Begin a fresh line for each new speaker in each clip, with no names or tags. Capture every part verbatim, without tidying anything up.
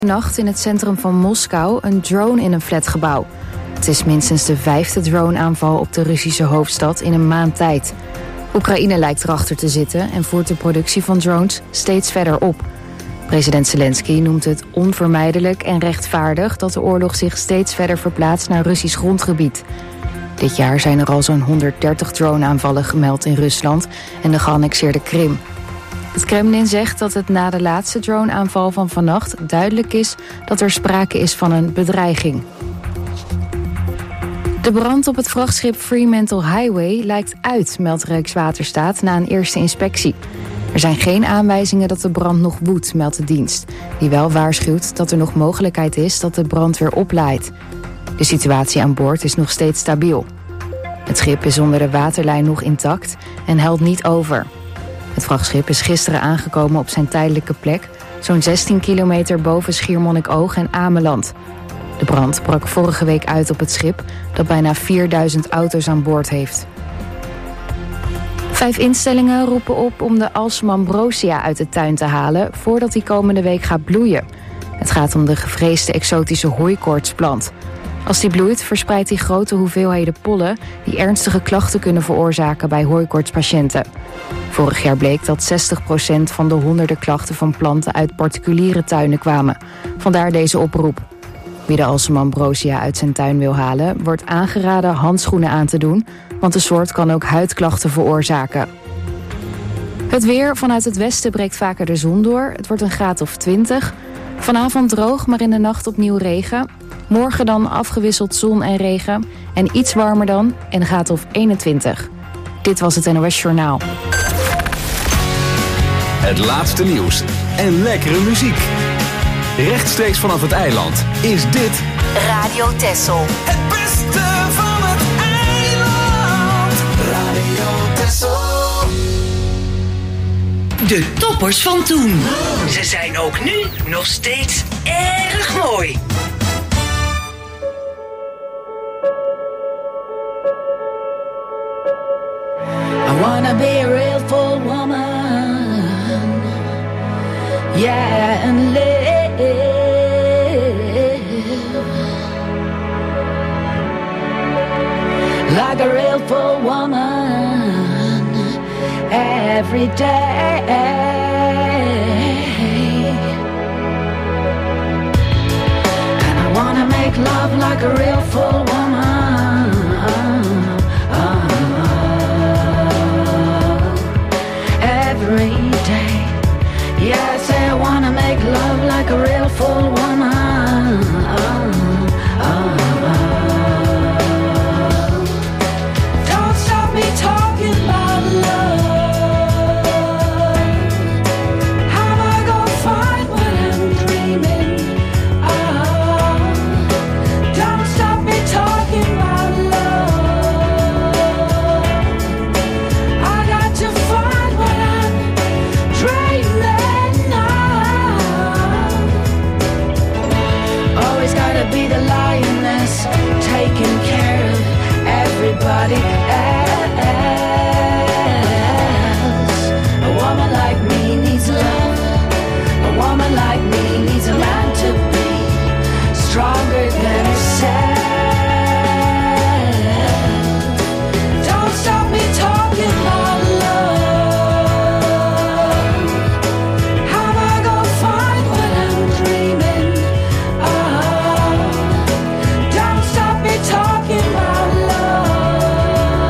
Nacht in het centrum van Moskou een drone in een flatgebouw. Het is minstens de vijfde drone-aanval op de Russische hoofdstad in een maand tijd. Oekraïne lijkt erachter te zitten en voert de productie van drones steeds verder op. President Zelensky noemt het onvermijdelijk en rechtvaardig dat de oorlog zich steeds verder verplaatst naar Russisch grondgebied. Dit jaar zijn er al zo'n honderddertig drone-aanvallen gemeld in Rusland en de geannexeerde Krim. Het Kremlin zegt dat het na de laatste drone-aanval van vannacht duidelijk is dat er sprake is van een bedreiging. De brand op het vrachtschip Fremantle Highway lijkt uit, meldt Rijkswaterstaat na een eerste inspectie. Er zijn geen aanwijzingen dat de brand nog woedt, meldt de dienst, die wel waarschuwt dat er nog mogelijkheid is dat de brand weer oplaait. De situatie aan boord is nog steeds stabiel. Het schip is onder de waterlijn nog intact en helt niet over. Het vrachtschip is gisteren aangekomen op zijn tijdelijke plek, zo'n zestien kilometer boven Schiermonnikoog en Ameland. De brand brak vorige week uit op het schip, dat bijna vierduizend auto's aan boord heeft. Vijf instellingen roepen op om de Alsem-ambrosia uit de tuin te halen voordat die komende week gaat bloeien. Het gaat om de gevreesde exotische hooikoortsplant. Als die bloeit, verspreidt die grote hoeveelheden pollen die ernstige klachten kunnen veroorzaken bij hooikoortspatiënten. Vorig jaar bleek dat zestig procent van de honderden klachten van planten uit particuliere tuinen kwamen. Vandaar deze oproep. Wie de Alsem-ambrosia uit zijn tuin wil halen, wordt aangeraden handschoenen aan te doen, want de soort kan ook huidklachten veroorzaken. Het weer: vanuit het westen breekt vaker de zon door. Het wordt een graad of twintig. Vanavond droog, maar in de nacht opnieuw regen. Morgen dan afgewisseld zon en regen. En iets warmer dan, en een graad of eenentwintig. Dit was het N O S Journaal.
Het laatste nieuws en lekkere muziek. Rechtstreeks vanaf het eiland is dit
Radio Texel.
Het beste van het eiland. Radio Texel.
De toppers van toen. Ze zijn ook nu nog steeds erg mooi.
I wanna be a real full woman, yeah, and live like a real full woman every day. And I wanna make love like a real full woman. Every day, yes, I wanna make love like a real full woman. Oh, oh, oh. Don't stop me talking about love. How am I gonna find what I'm dreaming? Oh, don't stop me talking about love. I got to find what I'm dreaming of. Always gotta be the lioness, taking care of everybody else. A woman like me needs love. A woman like me needs a man to be stronger than herself. Don't stop me talking about love. How am I gonna find what I'm dreaming of? Don't stop me talking about love.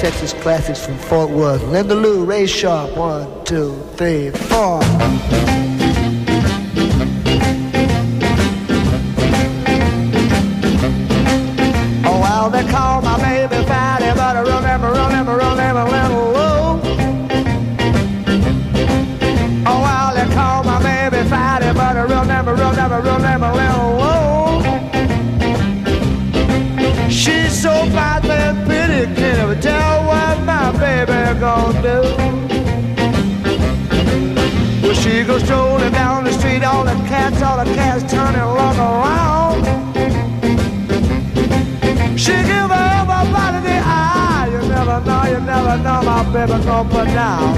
Texas classics from Fort Worth. Linda Lou, Ray Sharp, one, two, three, four. Oh, well, they call my baby Fatty, but I remember, remember, remember, little Lou. Oh, well, they call my baby Fatty, but I remember, remember, remember, little Lou. She's so fat and pretty, can't ever tell what my baby gonna do. Well, she goes strolling down the street, all the cats, all the cats turning along around. She give everybody the eye. You never know, you never know my baby gonna put down.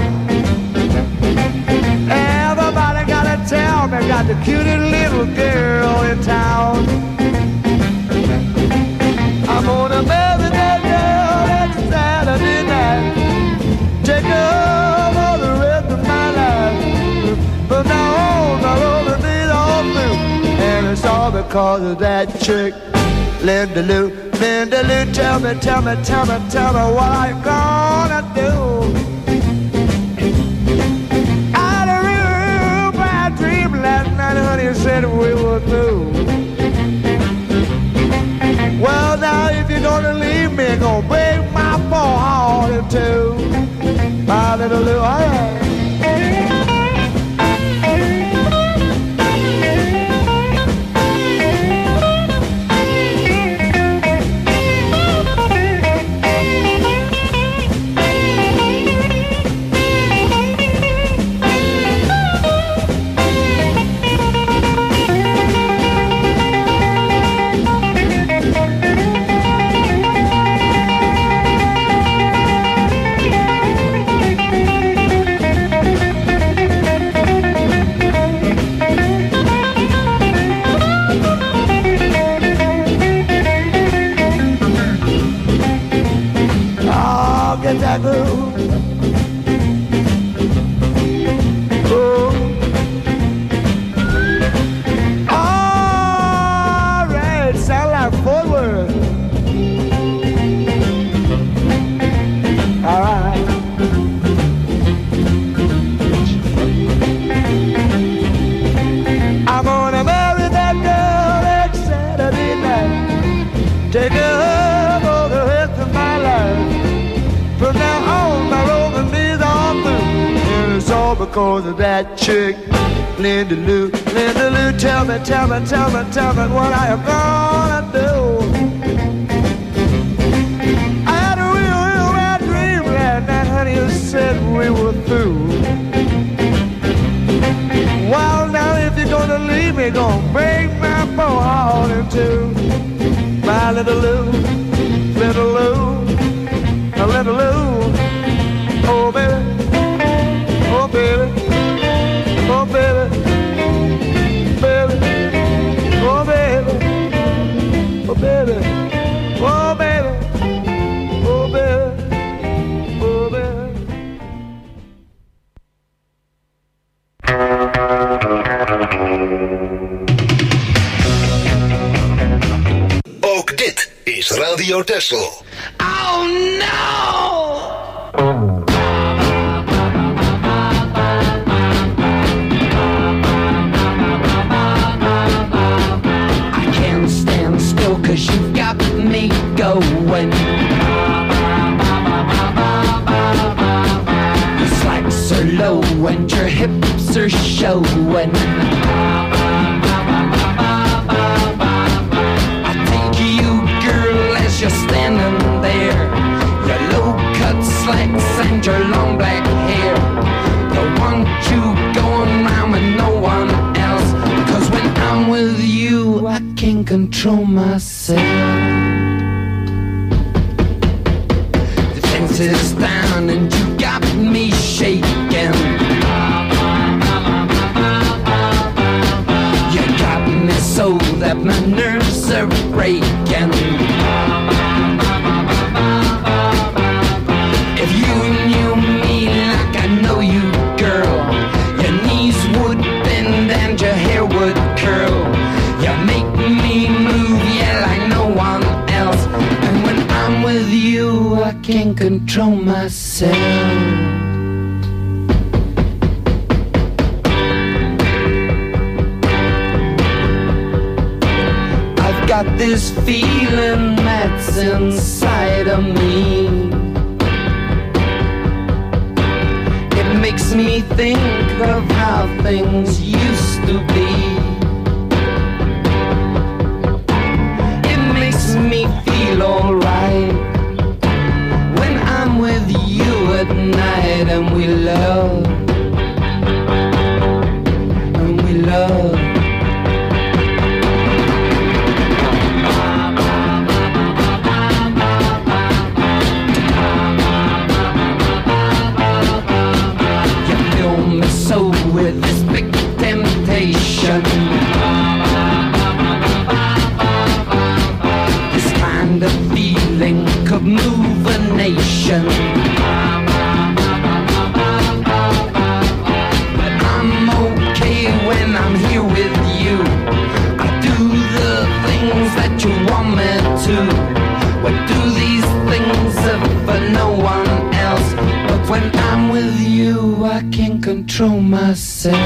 Everybody gotta tell me, got the cutest little girl in town. I'm gonna marry that girl next Saturday night. Take her for the rest of my life. From now on, I'll only be all through. And it's all because of that chick, Linda Lou. Linda Lou, tell me, tell me, tell me, tell me what I'm gonna do. I had a real bad dream last night, honey, said we were through. Well, now if you're gonna leave me, gonna break my poor heart in two. My little Lou, all right. Get that groove. Oh. All right, sound like Fort Worth. All right. I'm gonna marry that girl next Saturday night. Take her for the rest of my life. From now on, my roving days are through. And it's all because of that chick, Linda Lou. Linda Lou, tell me, tell me, tell me, tell me what I am gonna do. I had a real, real bad dream last night, honey, you said we were through. Well, now if you're gonna leave me, gonna break my poor heart in two. My little Lou, little Lou. A little Lou, oh baby, oh baby, oh baby, baby, oh baby, oh baby, oh baby, oh baby, oh baby.
Ook dit is Radio Texel.
Oh no!
I can't stand still 'cause you've got me going. Your slacks are low and your hips are showing. I take you, girl, as you're standing there. Your low-cut slacks and your long black hair. Don't want you going round with no one else. 'Cause when I'm with you, I can't control myself. The fence is down and you got me shaking. You got me so that my nerves are breaking. If you knew me like I know you, girl, your knees would bend and your hair would curl. You make me move, yeah, like no one else. And when I'm with you, I can't can't control myself. Got this feeling that's inside of me. It makes me think of how things used to be. It makes me feel alright when I'm with you at night and we love, and we love. With this big temptation, this kind of feeling could move a nation. But I'm okay when I'm here with you. I do the things that you want me to. We do these things for no one else. But when I'm with you, I can't control myself.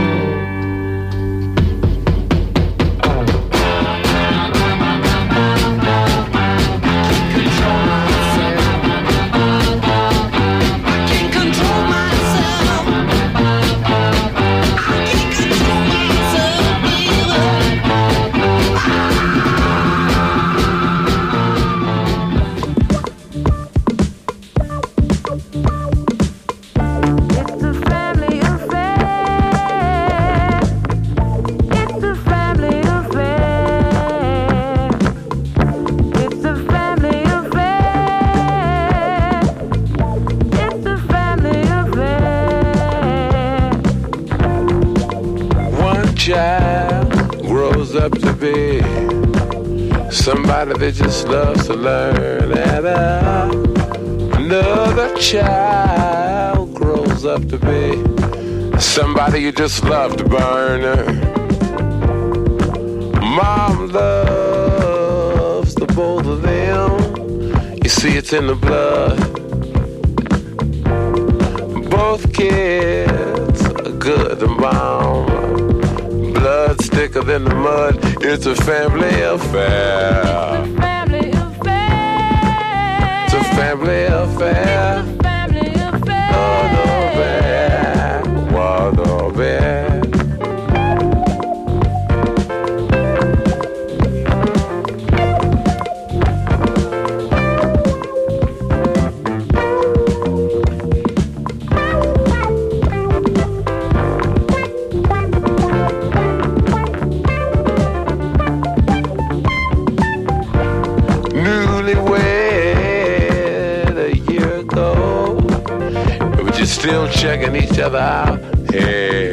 Somebody that just loves to learn, and uh, another child grows up to be somebody you just love to burn. Mom loves the both of them. You see, it's in the blood. Both kids are good to mom. Blood's thicker than the mud. It's a family affair.
It's a family affair.
It's a family affair.
It's a family affair.
Oh, no bad. Well, no bad. Still checking each other out. Hey,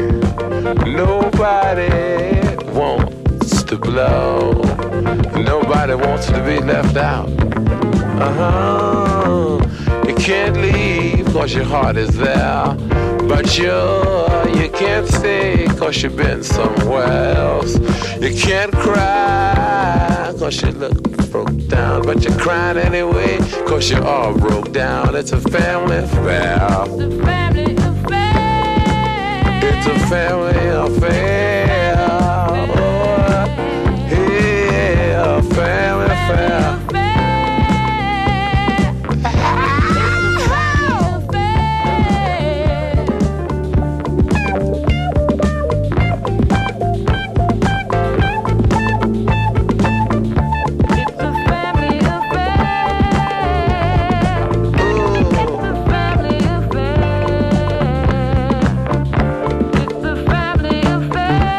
nobody wants to blow. Nobody wants to be left out. Uh-huh. You can't leave cause your heart is there. But you, you can't stay cause you've been somewhere else. You can't cry cause you look broke down. But you're crying anyway cause you're all broke down. It's a family affair.
It's a family affair.
It's a family affair. Oh, yeah, a family affair.
Family affair.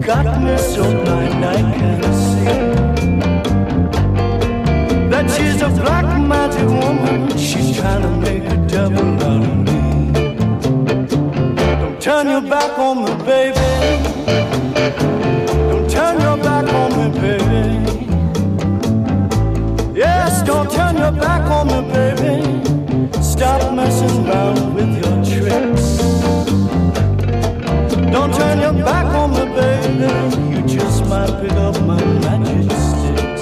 got me so blind I can't see that she's a black magic woman. She's trying to make a devil out of me. Don't turn your back on me, baby. Don't turn your back on me, baby. Yes, don't turn your back on me, baby. Stop messing around with your tricks. Don't turn your back on me, baby. You just might pick up my magic sticks.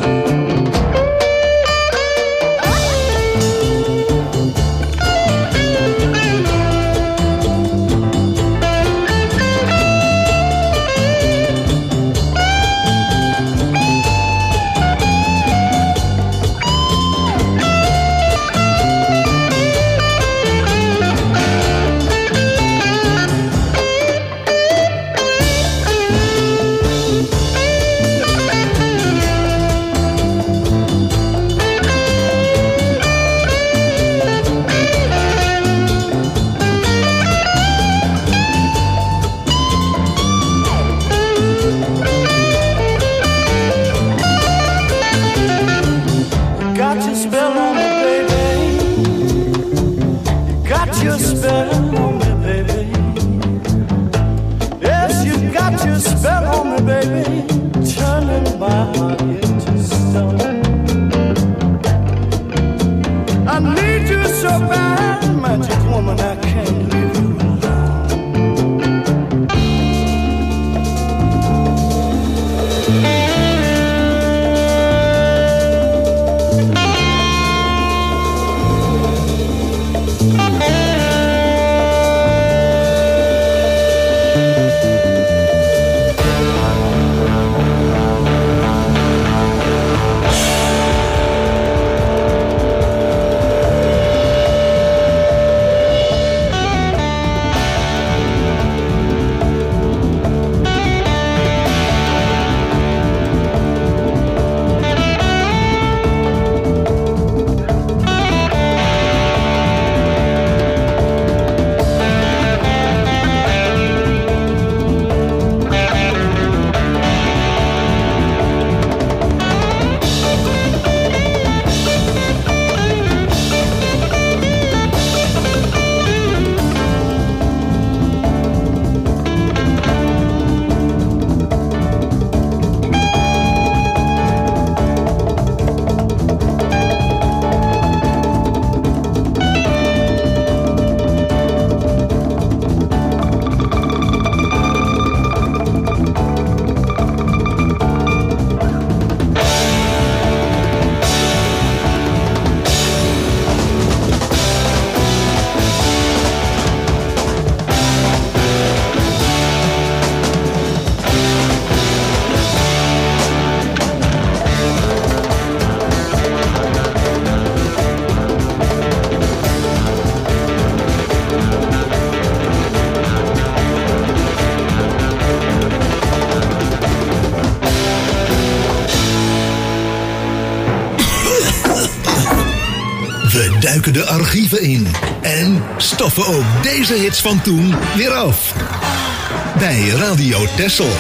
Duiken de archieven in en stoffen ook deze hits van toen weer af. Bij Radio Texel.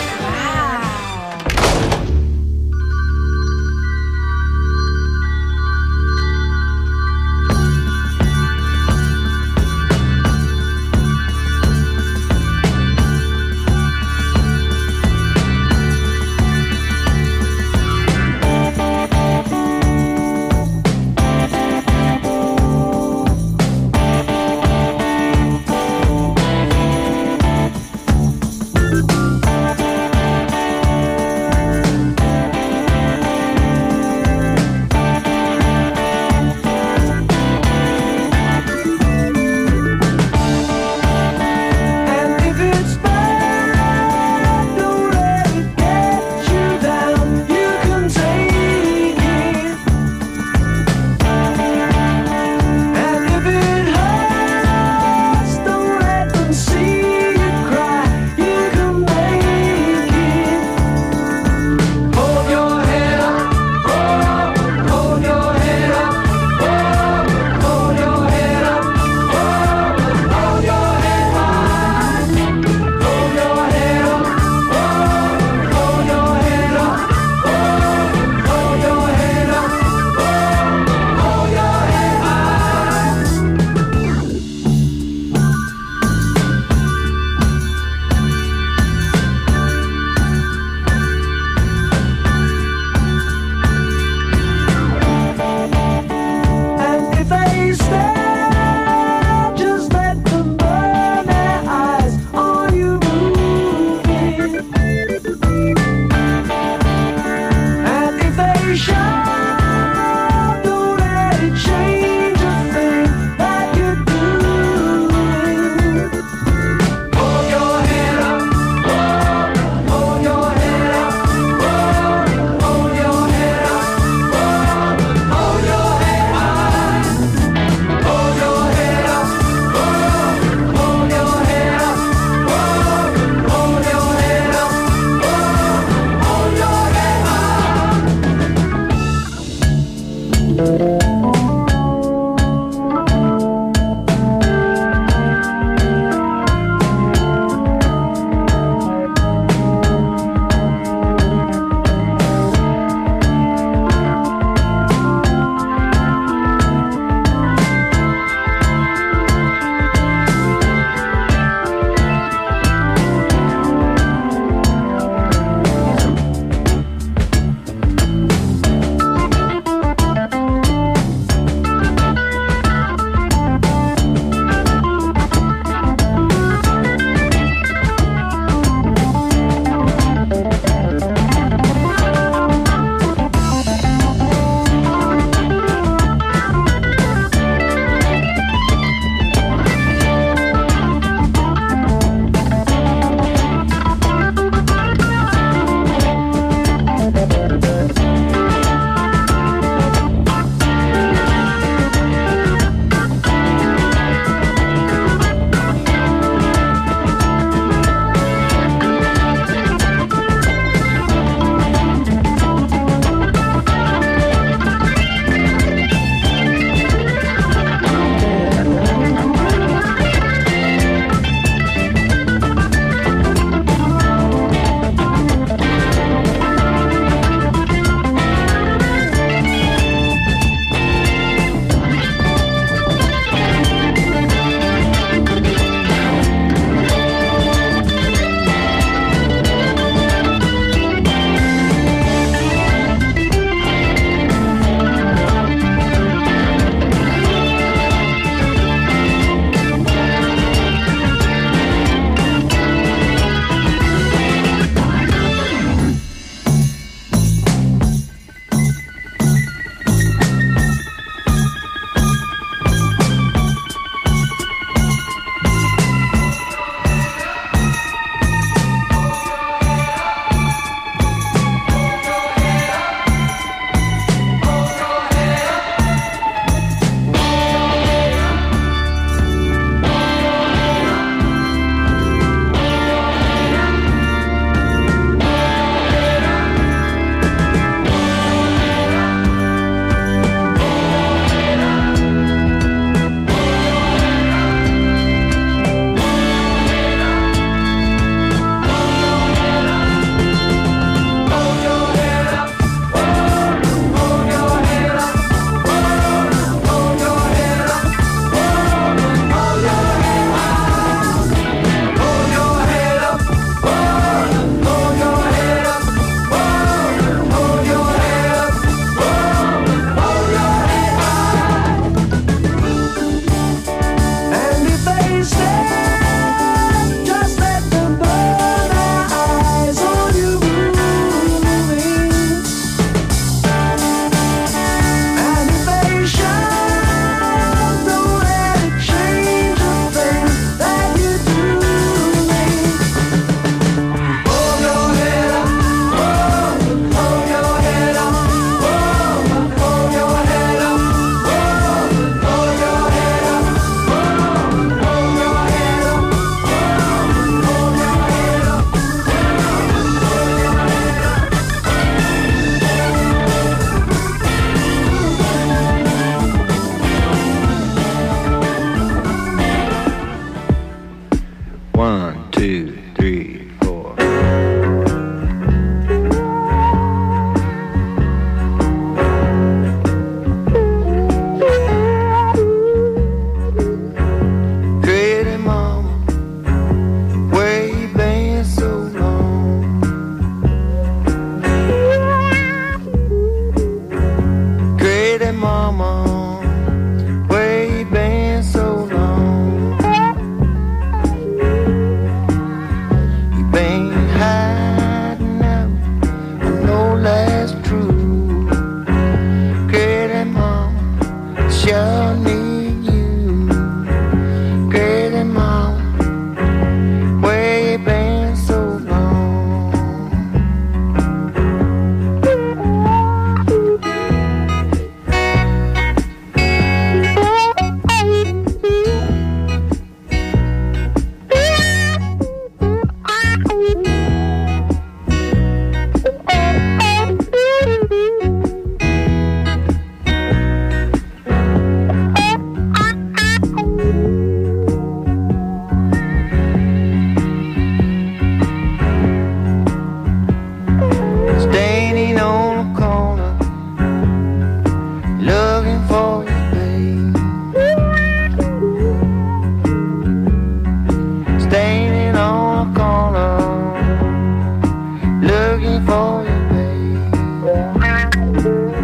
for you, baby.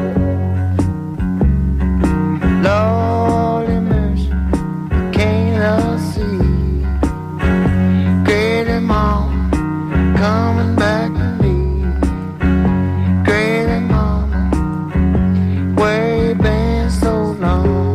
Lordy mercy, I can't see. Great mom coming back to me. Great mama, where you been so long?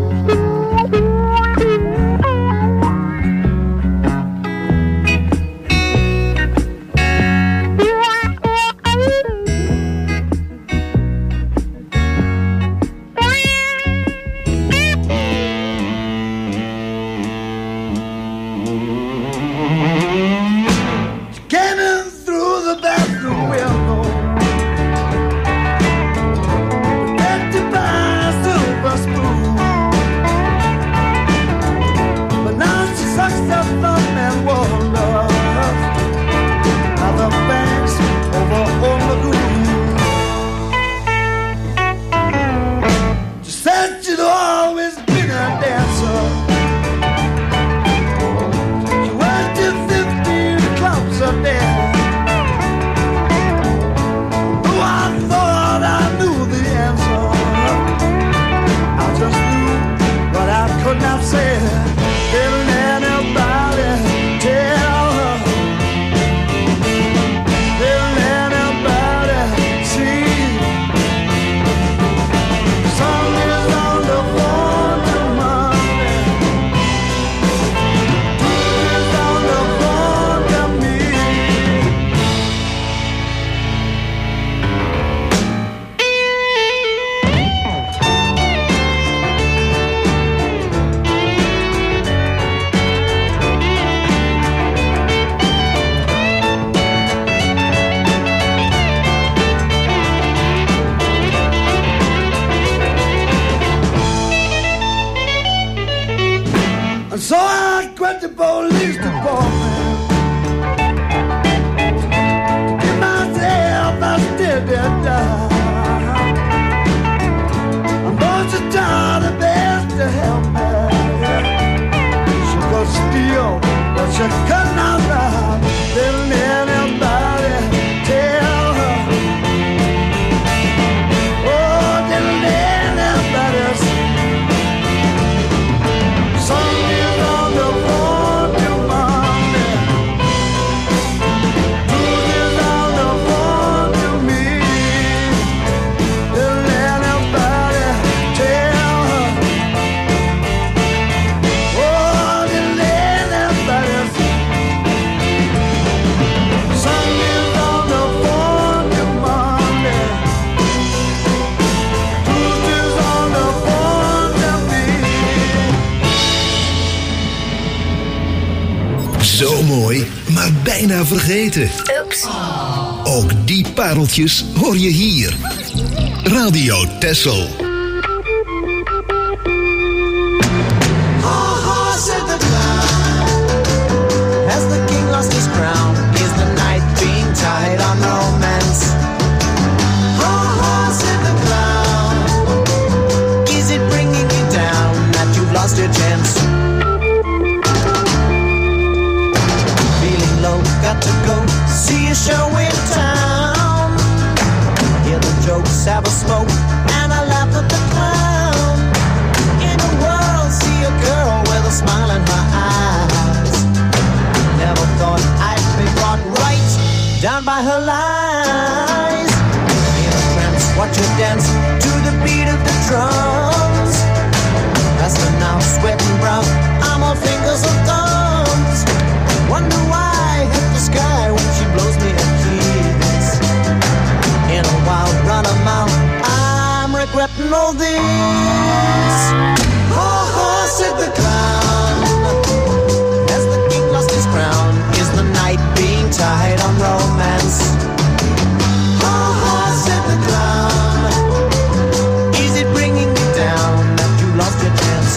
So I quit the police department. Give myself I still did die. I'm going to try the best to help me. She could steal, but she could not rob. Didn't anybody tell her? Oh, didn't anybody see? Some
Zo mooi, maar bijna vergeten.
Oeps.
Ook die pareltjes hoor je hier. Radio Texel.
Has the king lost his crown? Is the night being tied on romance? Ha ha, said the clown. Is it bringing you down that you've lost your chance? Feeling low, got to go see a show in town. Hear the jokes, have a smoke, and I laugh at the clown. In the world, see a girl with a smile in her eyes. Never thought I'd be brought right down by her lies. In a trance, watch her dance to the beat of the drums. Faster now, sweating brown, I'm all fingers and thumbs. Wonder why I hit the sky when she blows me a kiss. In a wild run of mouth, I'm regretting all this. Ha ha, said the clown. Has the king lost his crown? Is the night being tied on romance? Ha ha, said the clown. Is it bringing you down that you lost your chance?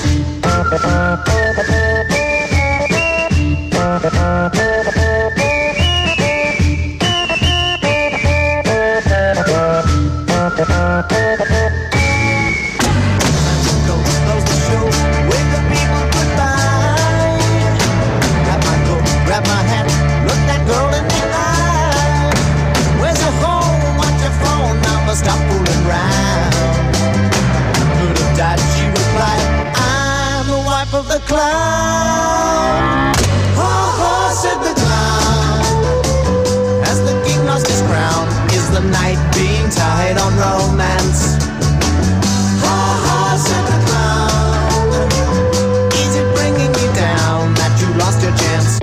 night being tied on romance. Ha ha, said the clown. Is it bringing you down that you lost your chance?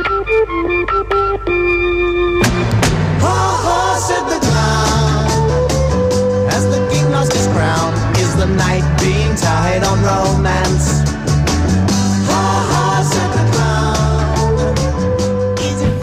Ha ha, said the clown. As the king lost his crown, is the night being tied on romance? Ha ha, said the clown. Is it...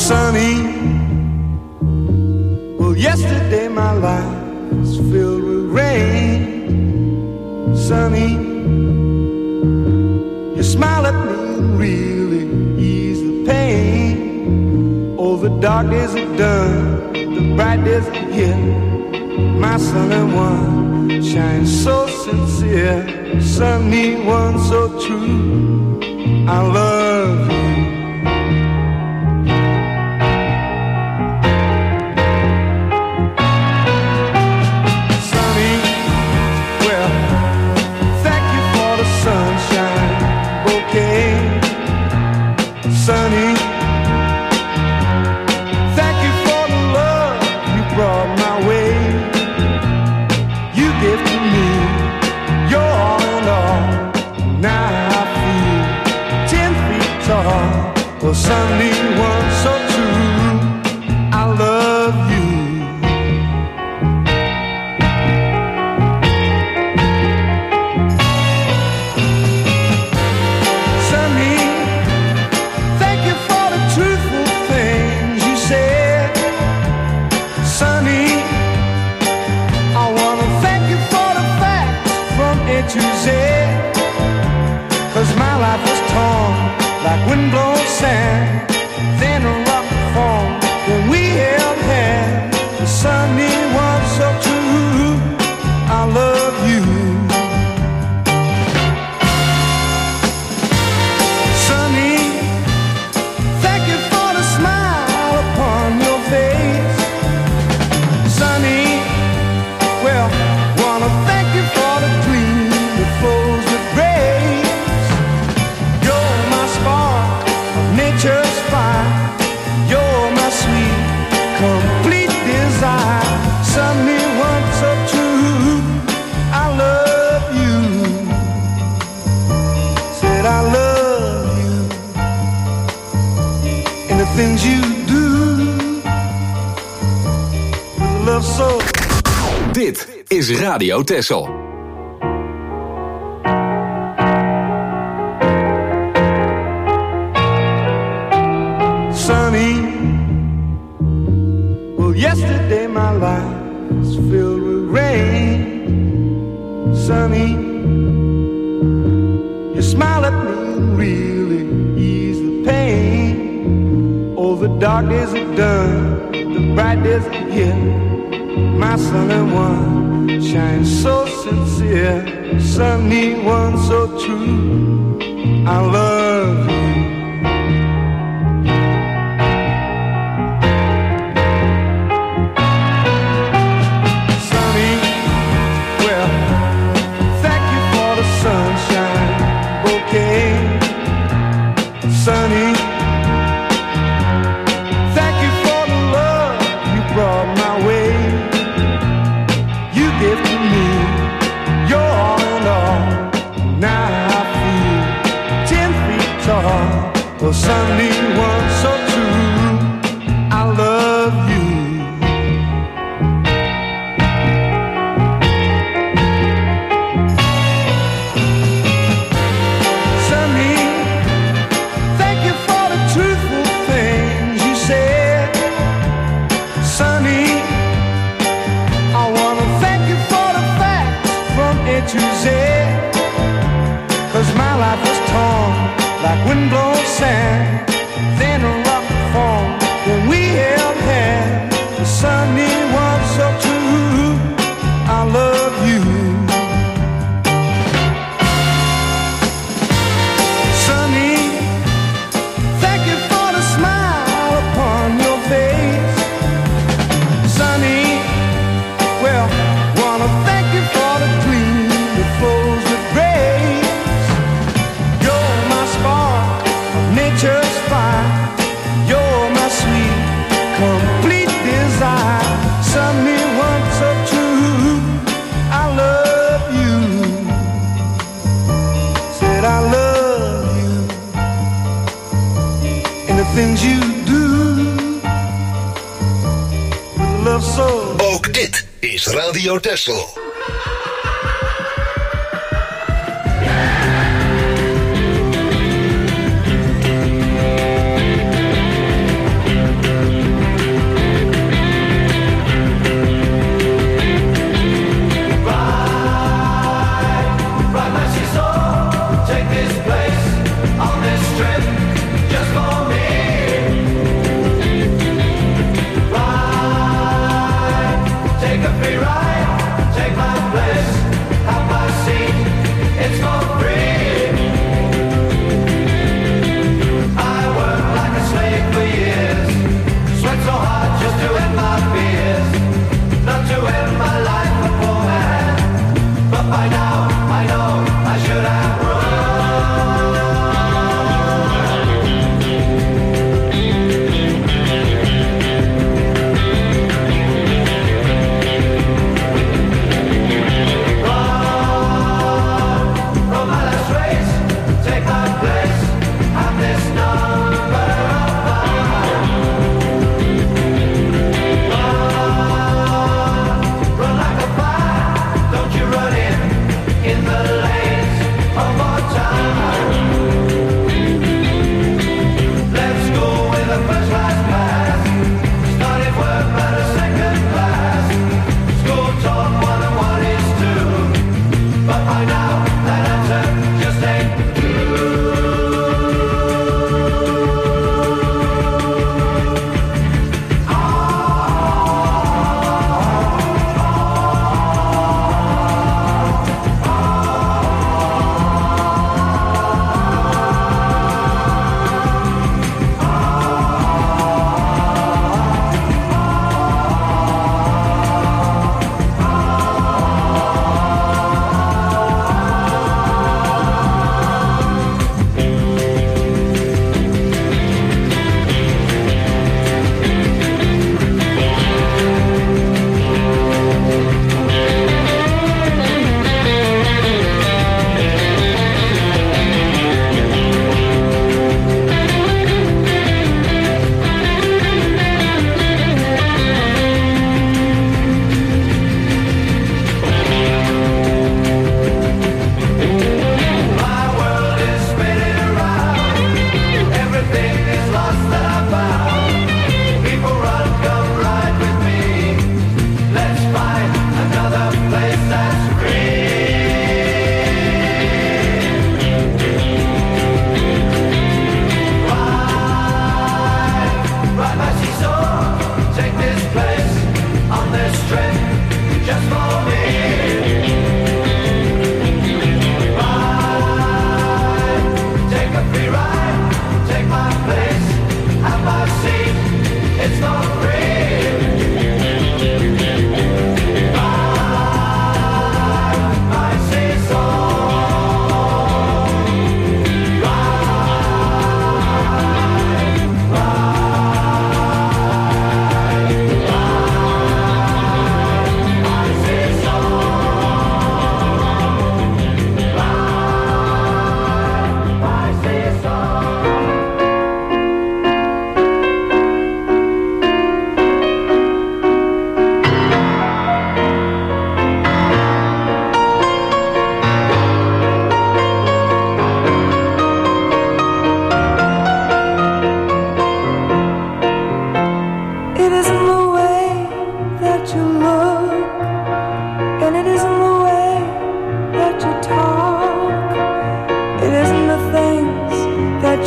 sunny. Well, yesterday my life was filled with rain. Sunny, you smile at me and really ease the pain. Oh, the dark days are done, the bright days are here. My sunny one shines so sincere. Sunny one so true, I love you. Sunny, thank you for the love you brought my way. You gave to me your all and all. Now I feel ten feet tall. Well, Sunny one so true, I love you. Cause my life was torn like windblown sand. Then a rock formed when we held hands. The sunny one so true, I love you. Sunny, thank you for the smile upon your face. Sunny, well, wanna thank you for the gleam that flows with grace. You're my spark of nature's fire. You're my sweet, complete desire. Sunny one so true, I love you. Said I love you. And the things you do with love so.
Dit is Radio Texel.
Sunny, well, yesterday my life was filled with rain. Sunny, you smile at me and really ease the pain. Oh, the dark days are done, the bright days are here. My sunny one shines so sincere. Sunny one so true, I love you. Sunny, well, thank you for the sunshine bouquet. Sunny, thank you for the love you brought my way. You gave to me your all and all. Now I feel ten feet tall. Well, Sunny one so true, I love you. Sunny, thank you for the truthful things you said. Sunny, I wanna thank you for the facts from A to Z. Cause my life was torn like windblown sand. Then a rock formed when we held hands. The sunny one so true, I love you. Sunny, thank you for the smile upon your face. Sunny, well, wanna thank you for the gleam that flows with grace. You're my spark of nature's fire. You're my sweet, complete desire. Sunny one so true, I love you. Said I love you. And the things you do with love so.
Ook dit is Radio Texel.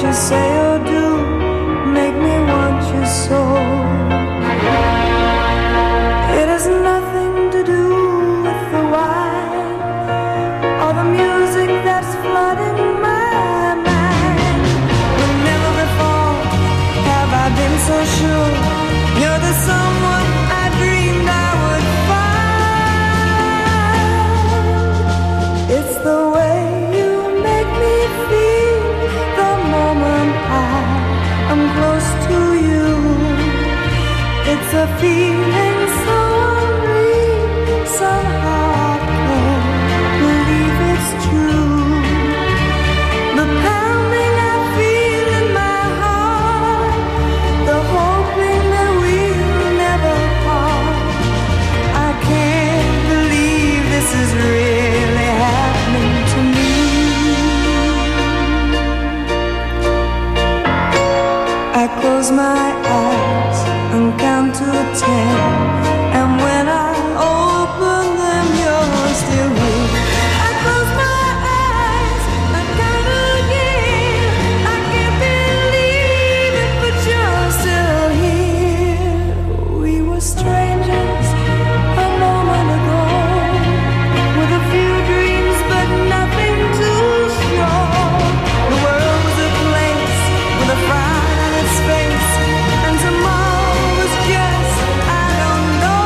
you say or do make me want you so. It has nothing to do with the wine or the music that's flooding my mind. But never before have I been so sure you're the someone I dreamed I would find. It's the way you make me feel the moment I am close to you. It's a feeling so unreal, somehow I can't believe it's true. The pounding I feel in my heart, the hoping that we'll never part. I can't believe this is really happening to me. I close my eyes and count to ten, and when I open them, you're still here. I close my eyes, I count again. I can't believe it, but you're still here. We were strangers a moment ago, with a few dreams but nothing to show. The world was a place with a frown on its face, and tomorrow was just, I don't know.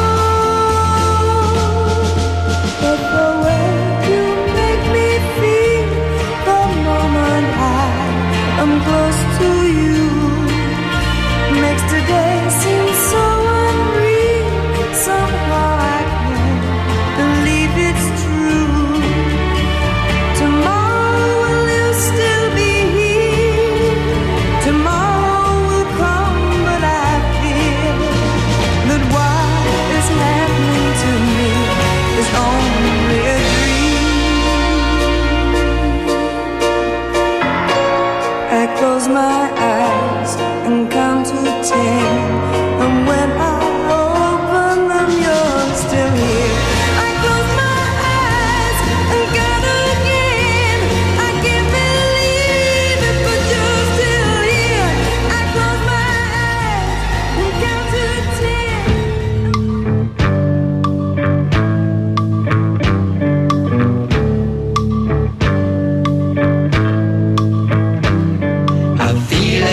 But the way you make me feel the moment I am close to you makes today seem so unreal. Somehow I can't believe it's true. Tomorrow will you still be here? Tomorrow will come, but I fear that what is happening to me is only a dream. I close my eyes and count to ten, and when I open them, you're still here. I close my eyes and count again. I can't believe it, but you're still here. I close my eyes and count to ten.
I feel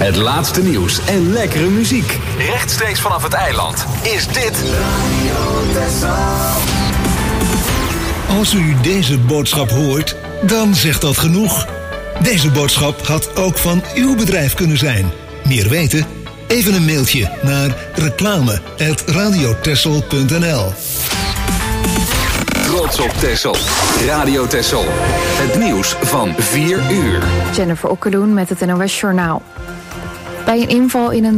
Het laatste nieuws en lekkere muziek. Rechtstreeks vanaf het eiland is dit Radio Texel.
Als u deze boodschap hoort, dan zegt dat genoeg. Deze boodschap had ook van uw bedrijf kunnen zijn. Meer weten? Even een mailtje naar reclame apenstaartje radiotexel punt n l.
Trots op Texel. Radio Texel. Het nieuws van vier uur.
Jennifer Okkeloen met het N O S Journaal. Bij een inval in een